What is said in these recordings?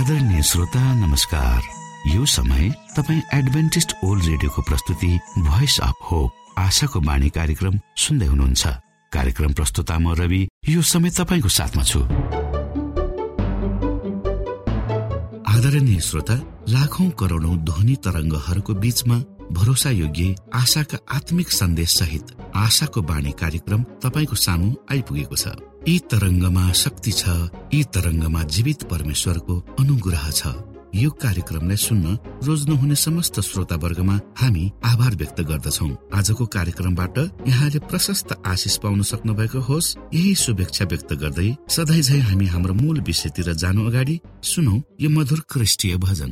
आदरणीय श्रोता नमस्कार। यो समय तपाईँ एडभेन्टिस्ट ओल्ड रेडियोको प्रस्तुति भोइस अफ होप आशाको बाणी कार्यक्रम सुन्दै हुनुहुन्छ। कार्यक्रम प्रस्तुता म रवि यो समय तपाईको साथमा छु। आदरणीय श्रोता, लाखौं करोडौं ध्वनि तरंगहरूको बीचमा भरोसा योग्य आशाका आत्मिक सन्देश सहित आशाको बाणी कार्यक्रम तपाईको सामु आइपुगेको छ। यी तरंगमा शक्ति छ, यी तरंगमा जीवित परमेश्वरको अनुग्रह छ। यो कार्यक्रमलाई सुन्न रोज्नुहुने समस्त श्रोतावर्गमा हामी आभार व्यक्त गर्दछौं। आजको कार्यक्रमबाट यहाँले प्रशस्त आशिष पाउन सक्नु भएको होस्, यही शुभेच्छा व्यक्त गर्दै सधैँ झै हामी हाम्रो मूल विषयतिर जानु अगाडि सुनौ यो मधुर क्रिस्टीय भजन।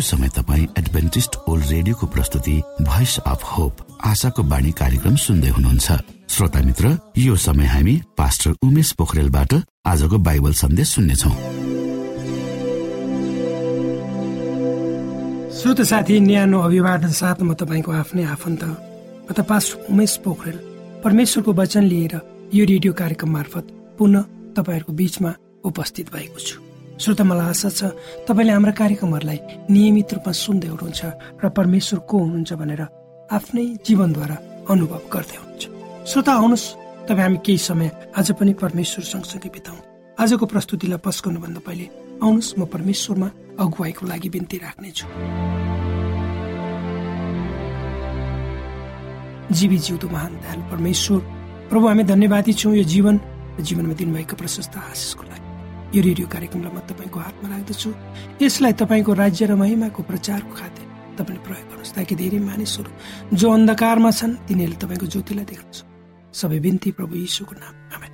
समय तपाईँ एडभेन्टिस्ट ओल्ड रेडियोको प्रस्तुति भोइस अफ होप आशाको बाणी कार्यक्रम सुन्दै हुनुहुन्छ। श्रोता मित्र, यो समय हामी पास्टर उमेश पोखरेलबाट आजको बाइबल सन्देश सुन्नेछौँ। श्रोता साथी, न्यानो अभिवादन साथ म तपाईँको आफ्नै आफन्त पास्टर उमेश पोखरेल परमेश्वरको वचन लिएर यो रेडियो कार्यक्रम मार्फत पुनः तपाईँहरूको बीचमा उपस्थित भएको छु। श्रोता, मलाई आशा छ तपाईँले हाम्रा कार्यक्रमहरूलाई नियमित रूपमा सुन्दै हुनुहुन्छ र परमेश्वर को हुनुहुन्छ भनेर आफ्नै जीवनद्वारा अनुभव गर्दै हुनुहुन्छ। श्रोता, आउनुहोस् तपाईँ हामी केही समय आज पनि परमेश्वर सँगसँगै बिताउँ। आजको प्रस्तुतिलाई पस्कनुभन्दा पहिले आउनुहोस् म परमेश्वरमा अगुवाईको लागि बिन्ती राख्नेछु। जीवी जिउँदो महान दयालु परमेश्वर प्रभु, हामी धन्यवादी छौँ यो जीवनमा दिनुभएको प्रशस्त आशिषको लागि। यो रेडियो कार्यक्रमलाई म तपाईँको हातमा राख्दछु। यसलाई तपाईँको राज्य र महिमाको प्रचारको खातिर तपाईँले प्रयोग गर्नुहोस्, ताकि धेरै मानिसहरू जो अन्धकारमा छन् तिनीहरूले तपाईँको ज्योतिलाई देख्नुहोस्। सबै बिन्ती प्रभु यीशुको नाम, आमेन।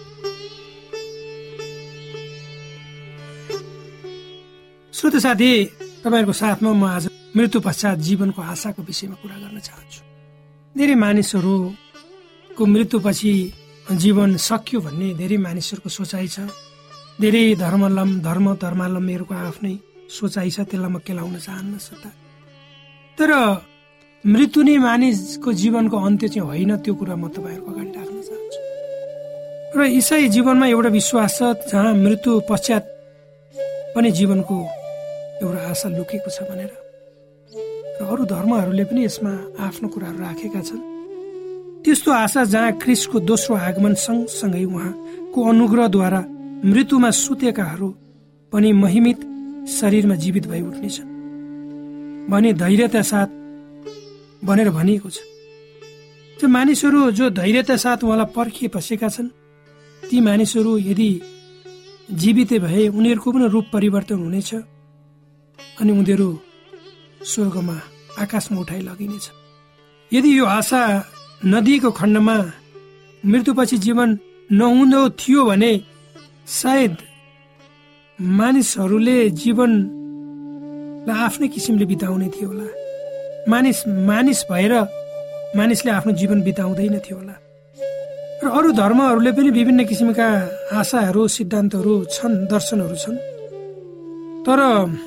श्रोता साथी, तपाईँहरूको साथमा म आज मृत्यु पश्चात जीवनको आशाको विषयमा कुरा गर्न चाहन्छु। धेरै मानिसहरूको मृत्युपछि जीवन सकियो भन्ने धेरै मानिसहरूको सोचाइ छ। धेरै धर्मावलम्बीहरूको आफ्नै सोचाइ छ, त्यसलाई म केलाउन चाहन्न श्रोता। तर मृत्यु नै मानिसको जीवनको अन्त्य चाहिँ होइन, त्यो कुरा म तपाईँहरूको अगाडि राख्न चाहन्छु। र इसाई जीवनमा एउटा विश्वास छ जहाँ मृत्यु पश्चात पनि जीवनको एउटा आशा लुकेको छ भनेर। र अरू धर्महरूले पनि यसमा आफ्नो कुराहरू राखेका छन्। त्यस्तो आशा जहाँ ख्रीष्टको दोस्रो आगमन सँगसँगै उहाँको अनुग्रहद्वारा मृत्युमा सुतेकाहरू पनि महिमित शरीरमा जीवित भई उठ्नेछन् भने धैर्यता साथ भनेर भनिएको छ। त्यो मानिसहरू जो धैर्यता साथ उहाँलाई पर्खिए बसेका छन्, ती मानिसहरू यदि जीवित भए उनीहरूको पनि रूप परिवर्तन हुनेछ अनि उनीहरू स्वर्गमा आकाशमा उठाइ लगिनेछ। यदि यो आशा नदिएको खण्डमा मृत्युपछि जीवन नहुँदो थियो भने सायद मानिसहरूले जीवनलाई आफ्नै किसिमले बिताउने थियो होला। मानिस भएर मानिसले आफ्नो जीवन बिताउँदैन थियो होला। र अरू धर्महरूले पनि विभिन्न किसिमका आशाहरू, सिद्धान्तहरू छन्, दर्शनहरू छन्। तर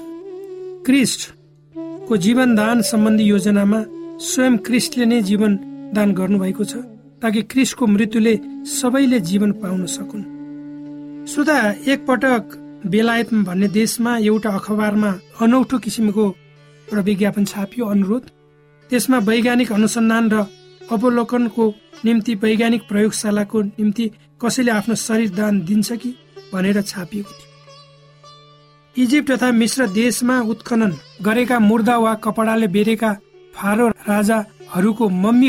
ख्रीष्टको जीवनदान सम्बन्धी योजनामा स्वयं ख्रीष्टले नै जीवन दान गर्नुभएको छ, ताकि ख्रीष्टको मृत्युले सबैले जीवन पाउन सकुन्। श्रोता, एकपटक बेलायत भन्ने देशमा एउटा अखबारमा अनौठो किसिमको एउटा विज्ञापन छापियो, अनुरोध। त्यसमा वैज्ञानिक अनुसन्धान र अवलोकनको निम्ति वैज्ञानिक प्रयोगशालाको निम्ति कसैले आफ्नो शरीर दान दिन्छ कि भनेर छापिएको थियो। इजिप्ट तथा मिश्र देशमा उत्खनन गरेका मुर्दा वा कपडाले बेरेका फारो राजाहरूको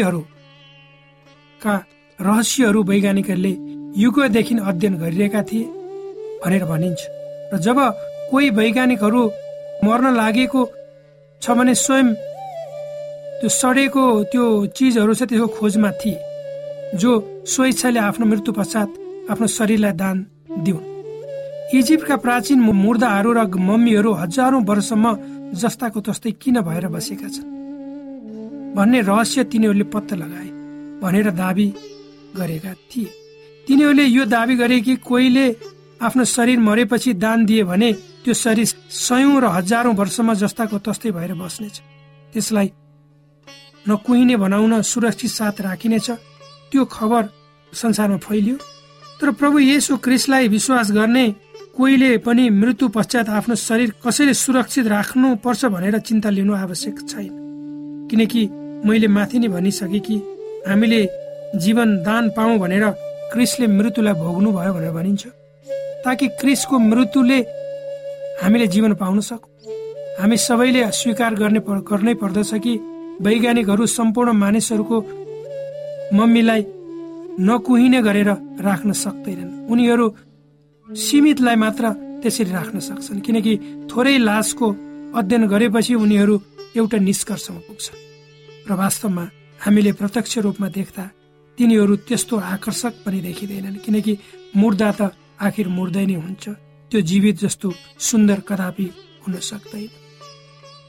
मम्मीहरूका रहस्यहरू वैज्ञानिकहरूले युगदेखि अध्ययन गरिरहेका थिए भनेर भनिन्छ। र जब कोही वैज्ञानिकहरू मर्न लागेको छ भने स्वयं त्यो सडेको त्यो चिजहरू छ त्यसको खोजमा थिए, जो स्वेच्छाले आफ्नो मृत्यु पश्चात आफ्नो शरीरलाई दान दिउन्। इजिप्टका प्राचीन मुर्दाहरू र मम्मीहरू हजारौं वर्षसम्म जस्ताको तस्तै किन भएर बसेका छन् भन्ने रहस्य तिनीहरूले पत्ता लगाए भनेर दाबी गरेका थिए। तिनीहरूले यो दाबी गरे कि कोहीले आफ्नो शरीर मरेपछि दान दिए भने त्यो शरीर सयौं र हजारौं वर्षमा जस्ताको तस्तै भएर बस्नेछ। त्यसलाई नकुहिने बनाउन सुरक्षित साथ राखिनेछ। त्यो खबर संसारमा फैलियो। तर प्रभु येशू ख्रीष्टलाई विश्वास गर्ने कोहीले पनि मृत्यु पश्चात आफ्नो शरीर कसैले सुरक्षित राख्नु पर्छ भनेर चिन्ता लिनु आवश्यक छैन, किनकि मैले माथि नै भनिसके कि हामीले जीवन दान पाऊँ भनेर ख्रीष्टले मृत्युलाई भोग्नु भयो भनेर भनिन्छ, ताकि ख्रीष्टको मृत्युले हामीले जीवन पाउन सकौँ। हामी सबैले स्वीकार गर्नै पर्दछ कि वैज्ञानिकहरू सम्पूर्ण मानिसहरूको मम्मीलाई नकुहिने गरेर राख्न सक्दैनन्। उनीहरू सीमितलाई मात्र त्यसरी राख्न सक्छन्, किनकि थोरै लासको अध्ययन गरेपछि उनीहरू एउटा निष्कर्षमा पुग्छन्। र वास्तवमा हामीले प्रत्यक्ष रूपमा देख्दा तिनीहरू त्यस्तो आकर्षक पनि देखिँदैनन्, किनकि मुर्दा त आखिर मुर्दै नै हुन्छ। त्यो जीवित जस्तो सुन्दर कदापि हुन सक्दैन।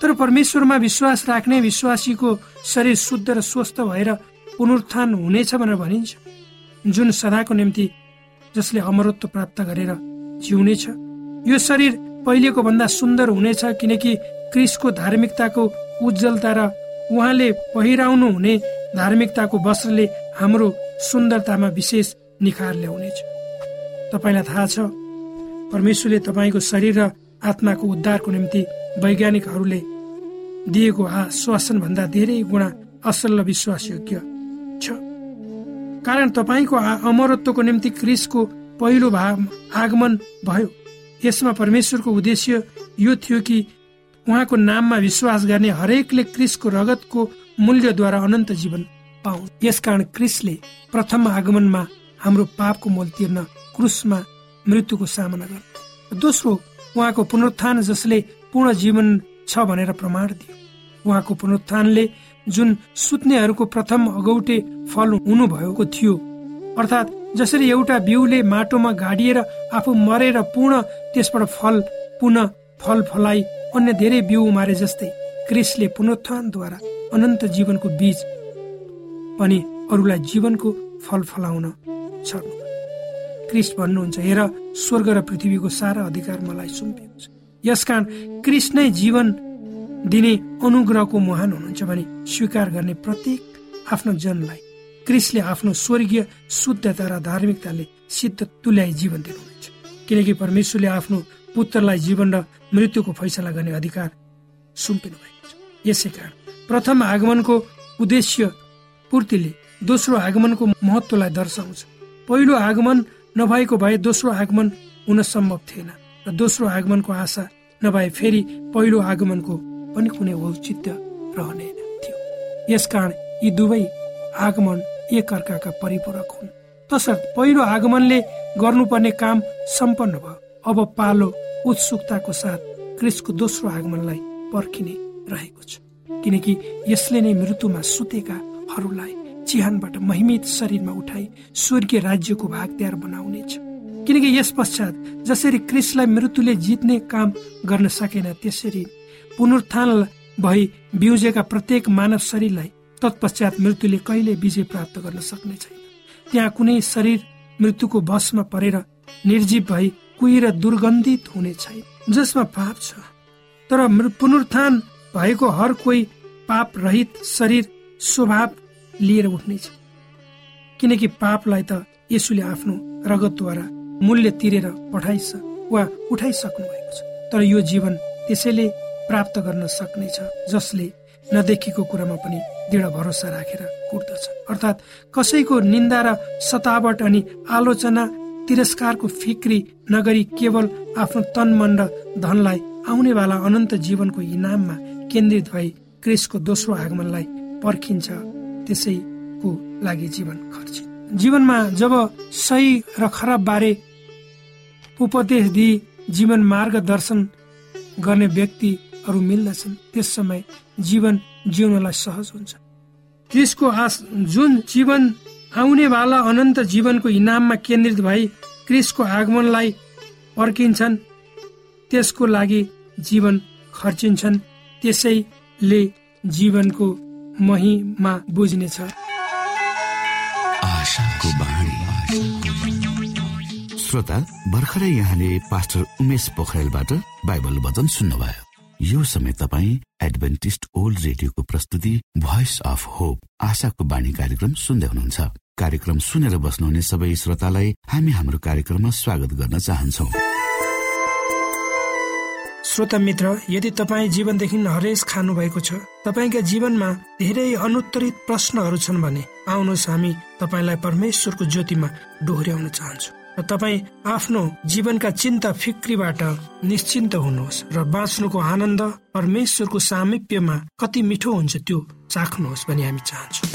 तर परमेश्वरमा विश्वास राख्ने विश्वासीको शरीर शुद्ध र स्वस्थ भएर पुनरुत्थान हुनेछ भनेर भनिन्छ, जुन सदाको निम्ति जसले अमरत्व प्राप्त गरेर जिउनेछ। यो शरीर पहिलेको भन्दा सुन्दर हुनेछ, किनकि क्रिस्टको धार्मिकताको उज्जवलता र उहाँले पहिराउनु हुने धार्मिकताको वस्त्रले हाम्रो सुन्दरतामा विशेष निखार ल्याउनेछ। तपाईलाई थाहा छ, परमेश्वरले तपाईँको शरीर र आत्माको उद्धारको निम्ति वैज्ञानिकहरूले दिएको आश्वासन भन्दा धेरै गुणा असल र विश्वासयोग्य छ। कारण तपाईँको अमरत्वको निम्ति क्रिस्टको पहिलो आगमन भयो। यसमा परमेश्वरको उद्देश्य यो थियो कि उहाँको नाममा विश्वास गर्ने हरेकले क्रिस्टको रगतको मूल्यद्वारा अनन्त जीवन पाउन्। यसकारण क्रिस्टले प्रथम आगमनमा हाम्रो पापको मोल तिर्न क्रुसमा मृत्युको सामना गर्नु। दोस्रो, उहाँको पुनरुत्थान जसले पूर्ण जीवन छ भनेर प्रमाण दियो। उहाँको पुनरुत्थानले जुन सुत्नेहरूको प्रथम अगौटे फल हुनुभएको थियो, अर्थात् जसरी एउटा बिउले माटोमा गाडिएर आफू मरेर पूर्ण त्यसबाट पुनः फल फलाई अन्य धेरै बिउ उमारे जस्तै क्रिस्टले पुनरुत्थानद्वारा अनन्त जीवनको बीज पनि अरूलाई जीवनको फल फलाउन सक्नु। क्रिस्ट भन्नुहुन्छ, हेर स्वर्ग र पृथ्वीको सारा अधिकार मलाई सुम्पिएको छ। यसकारण क्रिस्ट नै जीवन दिने अनुग्रहको महान हुनुहुन्छ भने स्वीकार गर्ने प्रत्येक आफ्नो जनलाई क्रिस्टले आफ्नो स्वर्गीय शुद्धता र धार्मिकताले सिद्ध तुल्याई जीवन दिनुहुन्छ। किनकि परमेश्वरले आफ्नो पुत्रलाई जीवन र मृत्युको फैसला गर्ने अधिकार सुम्पिनु भएको छ। यसै कारण प्रथम आगमनको उद्देश्य पूर्तिले दोस्रो आगमनको महत्वलाई दर्शाउँछ। पहिलो आगमन नभएको भए दोस्रो आगमन हुन सम्भव थिएन र दोस्रो आगमनको आशा नभए फेरि पहिलो आगमनको पनि कुनै औचित्य रहने थियो। यसकारण यी दुवै आगमन एक अर्काका परिपूरक हुन्। तसर्थ पहिलो आगमनले गर्नुपर्ने काम सम्पन्न भयो। अब पालो उत्सुकताको साथ क्रिस्टको दोस्रो आगमनलाई पर्खिने रहेको छ, किनकि यसले नै मृत्युमा सुतेकाहरूलाई चिहानबाट महिमित शरीरमा उठाई स्वर्गीय राज्यको भागदार बनाउनेछ। किनकि यस पश्चात जसरी क्रिस्टलाई मृत्युले जित्ने काम गर्न सकेन, त्यसरी पुनरुत्थान भई बिउजेका प्रत्येक मानव शरीरलाई तत्पश्चात मृत्युले कहिले विजय प्राप्त गर्न सक्ने छैन। त्यहाँ कुनै शरीर मृत्युको वशमा परेर निर्जीव भई कुहिएर दुर्गन्धित हुने छैन, जसमा पाप छ। तर पुनरुत्थान भएको हर कोही पाप रहित शरीर स्वभाव लिएर उठ्नेछ, किनकि पापलाई त येशूले आफ्नो रगतद्वारा मूल्य तिरेर उठाइसक्नु भएको छ। तर यो जीवन त्यसैले प्राप्त गर्न सक्नेछ जसले नदेखेको कुरामा पनि दृढ भरोसा राखेर कुर्दछ। अर्थात् कसैको निन्दा र सतावट अनि आलोचना तिरस्कारको फिक्री नगरी केवल आफ्नो तन मन र धनलाई आउनेवाला अनन्त जीवनको इनाममा केन्द्रित भई क्रिस्टको दोस्रो आगमनलाई पर्खिन्छ। त्यसैको लागि जीवन खर्च। जीवनमा जब सही र खराब बारे उपदेश दिई जीवन मार्गदर्शन गर्ने व्यक्तिहरू मिल्दछन्, त्यस समय जीवन जिउनलाई सहज हुन्छ। त्यसको जुन जीवन आउनेवाला अनन्त जीवनको इनाममा केन्द्रित भई क्रिस्टको आगमनलाई पर्खिन्छन्, त्यसको लागि जीवन खर्चिन्छन्। त्यसैले जीवनको महिमा बुझ्नेछ। श्रोता, भर्खरै यहाँले पास्टर उमेश पोखरेलबाट बाइबल वचन सुन्नुभयो। यो समय तपाईँ एडभेन्टिस्ट ओल्ड रेडियोको प्रस्तुति भोइस अफ होप आशाको बाणी कार्यक्रम सुन्दै हुनुहुन्छ। कार्यक्रम सुनेर बस्नुहुने सबै श्रोतालाई हामी हाम्रो कार्यक्रममा स्वागत गर्न चाहन्छौ। श्रोता मित्र, यदि तपाईँ जीवनदेखि हरेस खानु भएको छ, तपाईँका जीवनमा धेरै अनुत्तरित प्रश्नहरू छन् भने आउनुहोस् हामी तपाईँलाई परमेश्वरको ज्योतिमा डोहोर्याउन चाहन्छौँ र तपाईँ आफ्नो जीवनका चिन्ता फिक्रीबाट निश्चिन्त हुनुहोस् र बाँच्नुको आनन्द परमेश्वरको सामिप्यमा कति मिठो हुन्छ त्यो चाख्नुहोस् भनी हामी चाहन्छौँ।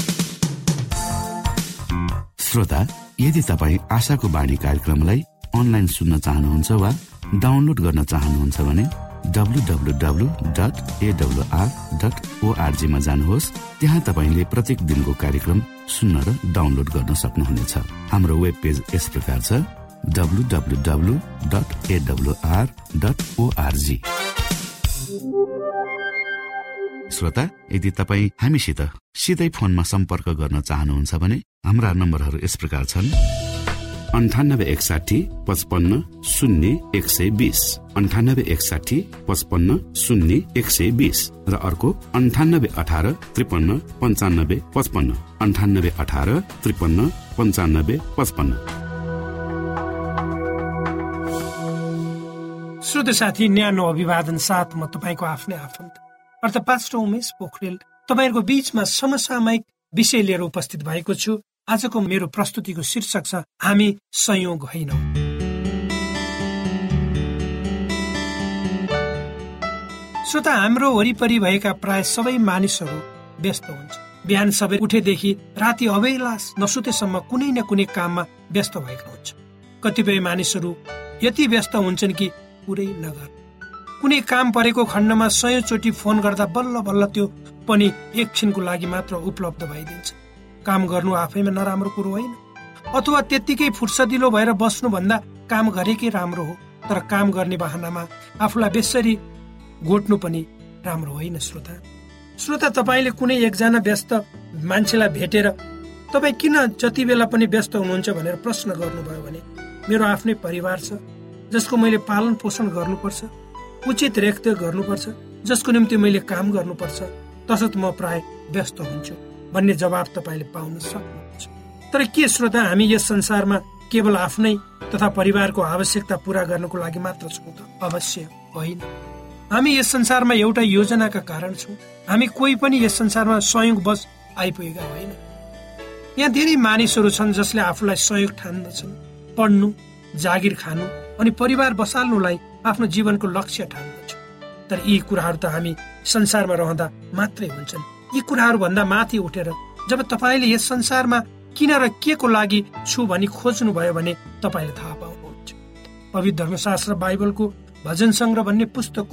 श्रोता, यदि तपाईँ आशाको बाणी कार्यक्रमलाई अनलाइन सुन्न चाहनुहुन्छ वा डाउनलोड गर्न चाहनुहुन्छ भने www.awr.org मा जानुहोस्। त्यहाँ तपाईले प्रत्येक दिनको कार्यक्रम सुन्न र डाउनलोड गर्न सक्नुहुनेछ। हाम्रो वेब पेज यस प्रकार छ www.awr.org। श्रोता, यदि तपाईँ हामीसित सिधै फोनमा सम्पर्क गर्न चाहनुहुन्छ भने हाम्रा नम्बरहरू यस प्रकार छन्: 9861 55 0 120, 9861 55 0 120 र अर्को 9818 53 95 55, 9818 53 95 55। श्रोता साथी, न्यानो अभिवादन साथ म तपाईको आफ्नै आफन्त अर्थात् पास्टर उमेश पोखरेल तपाईहरुको बीचमा समसामयिक विषय लिएर उपस्थित भएको छु। आजको मेरो प्रस्तुतिको शीर्षक छ हामी संयोग होइनौं। श्रोता, हाम्रो वरिपरि भएका प्राय सबै मानिसहरू व्यस्त हुन्छ। बिहान सबै उठेदेखि राति अबेला नसुतेसम्म कुनै न कुनै काममा व्यस्त भएका हुन्छ। कतिपय मानिसहरू यति व्यस्त हुन्छन् कि पुरै नगर कुनै काम परेको खण्डमा 100 चोटि फोन गर्दा बल्ल बल्ल त्यो पनि एकछिनको लागि मात्र उपलब्ध भइदिन्छ। काम गर्नु आफैमा नराम्रो कुरो होइन, अथवा त्यत्तिकै फुर्सदिलो भएर बस्नु भन्दा काम गरेकै राम्रो हो। तर काम गर्ने बहानामा आफूलाई बेसरी घोट्नु पनि राम्रो होइन। श्रोता, तपाईले कुनै एकजना व्यस्त मान्छेलाई भेटेर तपाईँ किन जति बेला पनि व्यस्त हुनुहुन्छ भनेर प्रश्न गर्नुभयो भने, मेरो आफ्नै परिवार छ जसको मैले पालन पोषण गर्नुपर्छ, उचित रेखदेख गर्नुपर्छ, जसको निम्ति मैले काम गर्नुपर्छ, तसर्थ म प्राय व्यस्त हुन्छु भन्ने जवाब तपाईले पाउन सक्नुहुन्छ। तर के श्रोता, हामी यस संसारमा केवल आफ्नै तथा परिवारको आवश्यकता पूरा गर्नको लागि मात्र छौँ त? अवश्य होइन। हामी यस संसारमा एउटा योजनाका कारण छौँ। हामी कोही पनि यस संसारमा संयोगवश आइपुगेका होइन। यहाँ धेरै मानिसहरू छन् जसले आफूलाई संयोग ठान्दछन्, पढ्नु, जागिर खानु अनि परिवार बसाल्नुलाई आफ्नो जीवनको लक्ष्य ठान्दछ। तर यी कुराहरू त हामी संसारमा रहँदा मात्रै हुन्छन्। यी कुराहरू भन्दा माथि उठेर जब तपाईले यस संसारमा किन र के को लागि छु भनी खोज्नु भयो भने तपाईले थाहा पाउनुहुन्छ। पवित्र धर्मशास्त्र बाइबलको भजन संग्रह भन्ने पुस्तकको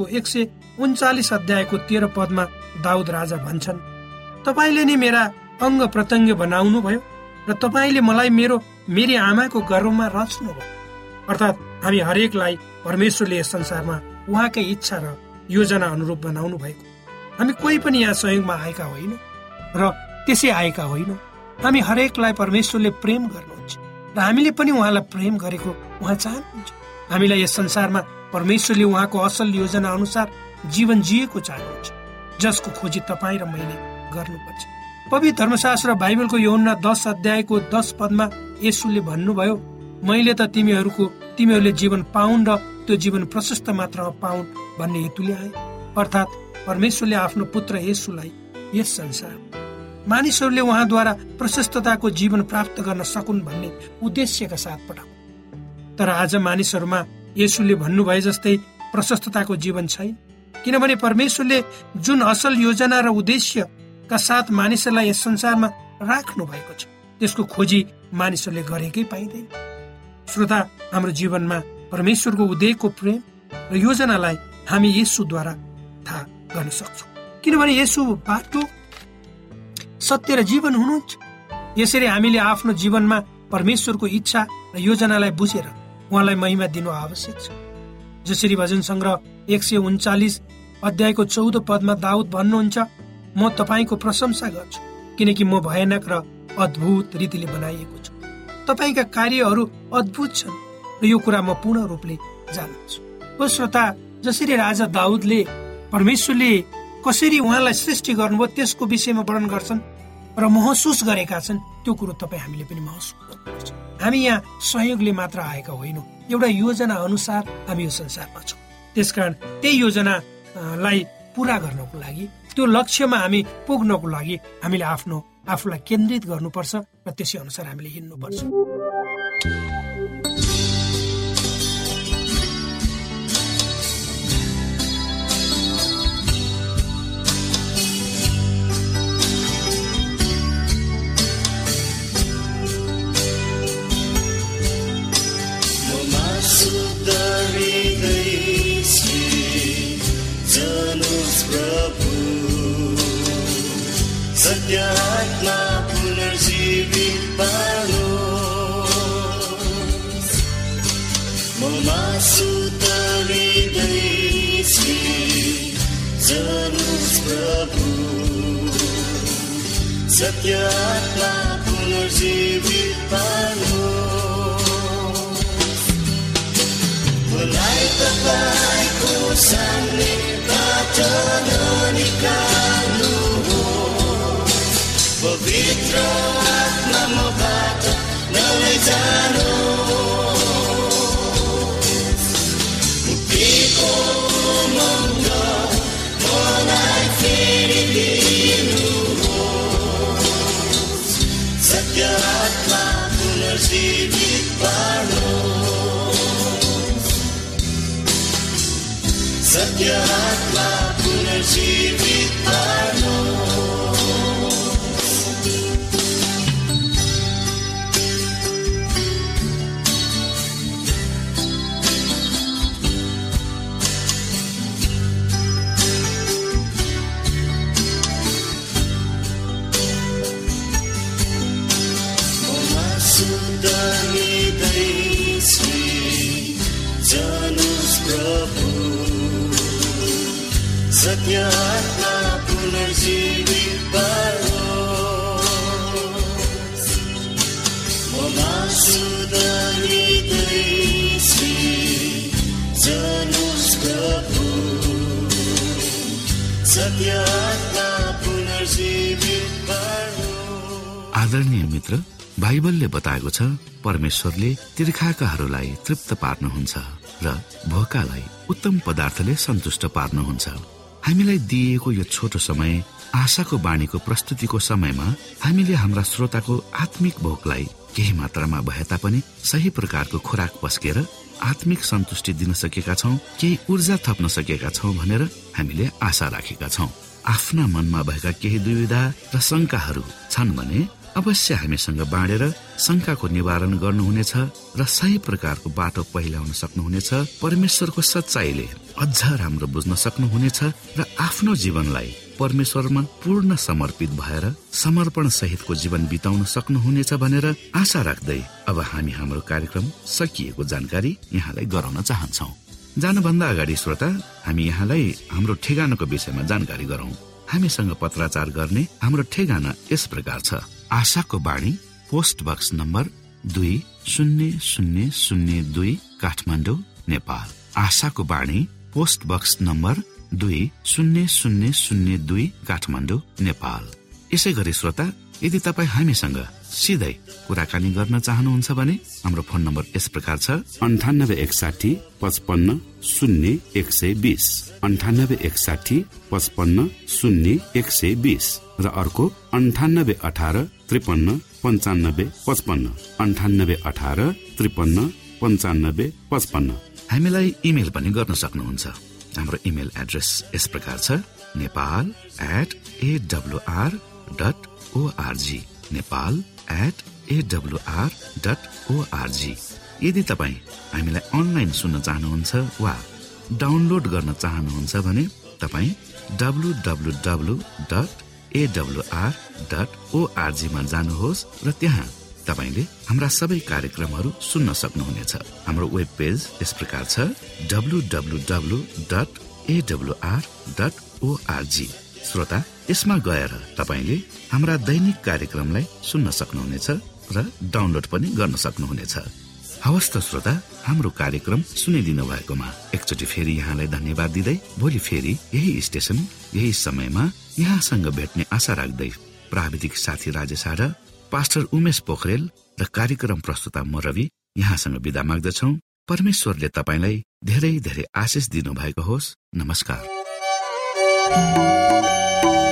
139 अध्यायको 13 पदमा दाउद राजा भन्छन्, तपाईले नै मेरा अंग प्रत्यंग बनाउनु भयो र तपाईले मलाई मेरी आमाको गर्भमा रच्नु भयो। अर्थात् हामी हरेकलाई परमेश्वरले यस संसारमा उहाँकै इच्छा र योजना अनुरूप बनाउनु भएको। हामी कोही पनि यहाँ संयोगमा आएका होइन र त्यसै आएका होइनौं। हामी हरेकलाई परमेश्वरले प्रेम गर्नुहुन्छ र हामीले पनि उहाँलाई प्रेम गरेको उहाँ चाहनुहुन्छ। हामीलाई यस संसारमा परमेश्वरले उहाँको असल योजना अनुसार जीवन जिएको चाहनुहुन्छ, जसको खोजी तपाईँ र मैले गर्नुपर्छ। पवित्र धर्मशास्त्र बाइबलको यूहन्ना 10 अध्यायको 10 पदमा येशूले भन्नुभयो, मैले त तिमीहरूले जीवन पाउन् र त्यो जीवन प्रशस्त मात्रामा पाउन् भन्ने हेतुले आए। अर्थात् परमेश्वरले आफ्नो पुत्र येशूलाई यस संसार मानिसहरूले उहाँद्वारा प्रशस्तताको जीवन प्राप्त गर्न सकुन् भन्ने उद्देश्यका साथ पठाउ। तर आज मानिसहरूमा येशूले भन्नुभए जस्तै प्रशस्तताको जीवन छैन, किनभने परमेश्वरले जुन असल योजना र उद्देश्यका साथ मानिसहरूलाई यस संसारमा राख्नु भएको छ त्यसको खोजी मानिसहरूले गरेकै पाइँदैन। श्रोता, हाम्रो जीवनमा परमेश्वरको उदयको प्रेम र योजनालाई हामी येशूद्वारा थाहा गर्न सक्छौँ, किनभने येशू बाटो, सत्य र जीवन हुनुहुन्छ। यसरी हामीले आफ्नो जीवनमा परमेश्वरको इच्छा र योजनालाई बुझेर उहाँलाई महिमा दिनु आवश्यक छ। जसरी भजन संग्रह 139 अध्यायको 14 पदमा दाउद भन्नुहुन्छ, म तपाईको प्रशंसा गर्छु किनकि म भयानक र अद्भुत रीतिले बनाइएको छु। तपाईका कार्यहरू अद्भुत छन् र यो कुरा म पूर्ण रूपले जान्दछु। ओ श्रोता, जसरी राजा दाउदले परमेश्वरले कसरी उहाँलाई सृष्टि गर्नुभयो त्यसको विषयमा वर्णन गर्छन् र महसुस गरेका छन्, त्यो कुरो तपाईँ हामीले पनि महसुस गर्नुपर्छ। हामी यहाँ सहयोगले मात्र आएका होइनौँ, एउटा योजना अनुसार हामी यो संसारमा छौँ। त्यसकारण त्यही योजनालाई पूरा गर्नको लागि, त्यो लक्ष्यमा हामी पुग्नको लागि हामीले आफूलाई केन्द्रित गर्नुपर्छ र त्यसै अनुसार हामीले हिँड्नुपर्छ। सत्यात्मा पुनर्जीवित पारोस्, म मासु तरिँदैछु, जनुस् प्रभु सत्य आत्मा पुनर्जीवित पार्नुहोस् मलाई तपाईको सामनेबाट ननिकाल्नुहोस् पवित्र आत्मा मबाट नलैजानुहोस् मुक्तिको मन्त्र मलाई फेरि दिनुहोस् सत्य आत्मा पुनर्जीवित पार्नुहोस् सत्य आत्मा पुनर्जीवित पार्नुहोस् सत्य आत्मा पुनर्जीवित पार्नुहोस् ममा सुदलिँदै श्री जनुस् प्रभु सत्य आत्मा पुनर्जीवित पार्नुहोस्। आदरणीय मित्र, बाइबलले बताएको छ परमेश्वरले तिर्खाकाहरूलाई तृप्त पार्नुहुन्छ र भोकालाई उत्तम पदार्थले सन्तुष्ट पार्नुहुन्छ। हामीलाई दिएको यो छोटो समय आशाको बाणीको प्रस्तुतिको समयमा हामीले हाम्रा श्रोताको आत्मिक भोकलाई केही मात्रामा भए तापनि सही प्रकारको खुराक पस्केर आत्मिक सन्तुष्टि दिन सकेका छौं, केही ऊर्जा थप्न सकेका छौं भनेर हामीले आशा राखेका छौं। आफ्ना मनमा भएका केही दुविधा र शंकाहरू छन् भने अवश्य हामीसँग बाँडेर शंकाको निवारण गर्नुहुनेछ र सही प्रकारको बाटो पहिल्याउन सक्नुहुनेछ। परमेश्वरको सच्चाईले अझ राम्रो बुझ्न सक्नुहुनेछ र आफ्नो जीवनलाई परमेश्वरमा पूर्ण समर्पित भएर समर्पण सहितको जीवन बिताउन सक्नुहुनेछ भनेर आशा राख्दै अब हामी हाम्रो कार्यक्रम सकिएको जानकारी यहाँलाई गराउन चाहन्छौ। जानुभन्दा अगाडि श्रोता, हामी यहाँलाई हाम्रो ठेगानाको विषयमा जानकारी गरौं। हामीसँग पत्राचार गर्ने हाम्रो ठेगाना यस प्रकार छ। आशाको बाणी, post box number 200002 Kathmandu, Nepal. आशाको बाणी, post box number 200002 Kathmandu, Nepal. यसै गरी श्रोता, यदि तपाईँ हामीसँग सिधै कुराकानी गर्न चाहनुहुन्छ भने हाम्रो फोन नम्बर यस प्रकार छ: 9861 55 0120, 9861 55 0120 र अर्को 9818 53 95 55, 9818 53 95 55। हामीलाई इमेल पनि गर्न सक्नुहुन्छ। हाम्रो इमेल एड्रेस यस प्रकार छ: nepal@awr.org, nepal@awr.org। यदि तपाईँ हामीलाई अनलाइन सुन्न चाहनुहुन्छ वा डाउनलोड गर्न चाहनुहुन्छ भने तपाईँ www.awr.org मा जानुहोस् र त्यहाँ तपाईले हाम्रा सबै कार्यक्रमहरू सुन्न सक्नुहुनेछ। हाम्रो वेब पेज यस प्रकार छ: www.awr.org। श्रोता, यसमा गएर तपाईले हाम्रा दैनिक कार्यक्रमलाई सुन्न सक्नुहुनेछ र डाउनलोड पनि गर्न सक्नुहुनेछ। हवस् त श्रोता, हाम्रो कार्यक्रम सुनिदिनु भएकोमा एकचोटि फेरि यहाँलाई धन्यवाद दिँदै भोलि फेरि यही स्टेशन यही समयमा यहाँसँग भेट्ने आशा राख्दै प्राविधिक साथी राजेश आडा, पास्टर उमेश पोखरेल र कार्यक्रम प्रस्तुता म रवि यहाँसँग बिदा माग्दछौ। परमेश्वरले तपाईलाई धेरै धेरै आशिष दिनु भएको होस्। नमस्कार।